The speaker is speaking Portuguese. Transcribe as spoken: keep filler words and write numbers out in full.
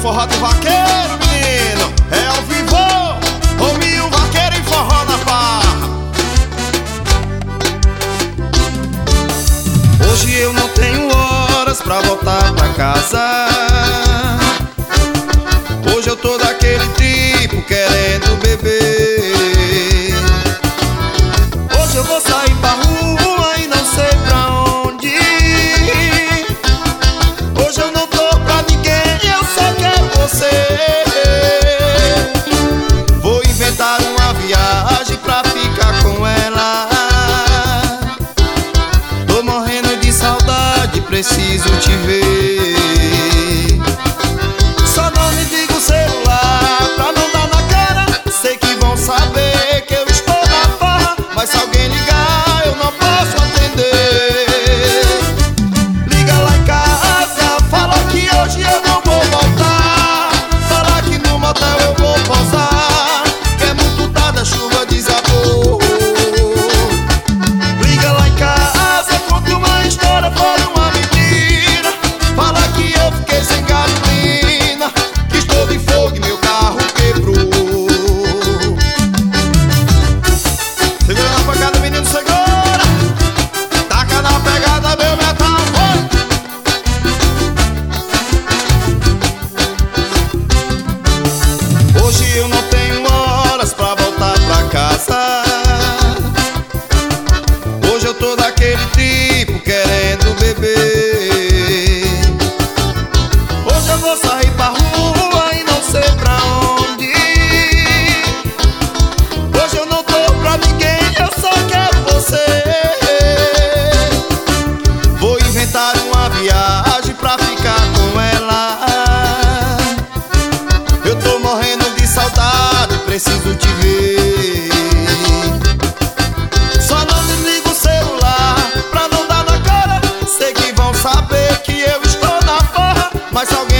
forró do vaqueiro, menino. É ao vivo, Rominho Vaqueiro e forró na barra. Hoje eu não tenho horas pra voltar pra casa. Hoje eu tô daquele tipo querendo beber. Hoje eu vou sair pra rua e não sei pra onde. Hoje eu não tô pra ninguém, eu só quero você. Vou inventar uma viagem pra ficar com ela. Tô morrendo de saudade, preciso te ver. Só não me liga o celular pra não dar na cara. Sei que vão saber que eu estou na farra, mas se alguém ligar eu não posso atender. Liga lá em casa, fala que hoje eu não vou voltar. Fala que no motel eu vou pousar, que é muito tarde, a chuva desabou. Liga lá em casa, conta uma história, fala uma mentira. Fala que eu fiquei sem gasolina, que estou de fogo e meu carro quebrou. Segura na pegada, menino, segura. Taca na pegada, meu metal, foi. Hoje eu não tenho horas pra voltar pra casa. Hoje eu tô daquele tipo querendo beber. Hoje eu vou sair pra rua e não sei pra onde. Hoje eu não tô pra ninguém, eu só quero você. Vou inventar uma viagem pra ficar com ela. Eu tô morrendo de saudade, preciso te ver. Só não me liga o celular pra não dar na cara. Sei que vão saber que eu estou na farra, mas se alguém